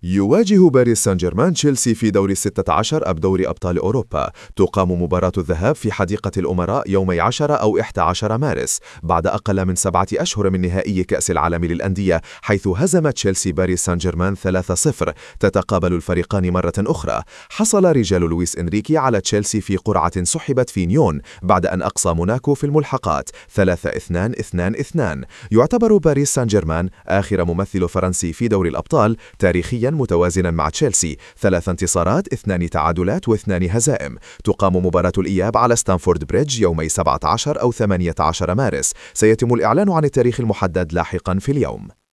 يواجه باريس سان جيرمان تشيلسي في دور 16 أب دوري أبطال أوروبا. تقام مباراة الذهاب في حديقة الأمراء يومي 10 أو 11 مارس بعد أقل من 7 أشهر من نهائي كأس العالم للأندية، حيث هزم تشيلسي باريس سان جيرمان 3-0. تتقابل الفريقان مرة أخرى. حصل رجال لويس إنريكي على تشيلسي في قرعة سحبت في نيون بعد أن أقصى موناكو في الملحقات 3-2-2-2. يعتبر باريس سان جيرمان آخر ممثل فرنسي في دوري الأبطال تاريخيا متوازنا مع تشيلسي، 3 انتصارات 2 تعادلات و2 هزائم. تقام مباراة الإياب على ستانفورد بريدج يومي 17 أو 18 مارس. سيتم الإعلان عن التاريخ المحدد لاحقا في اليوم.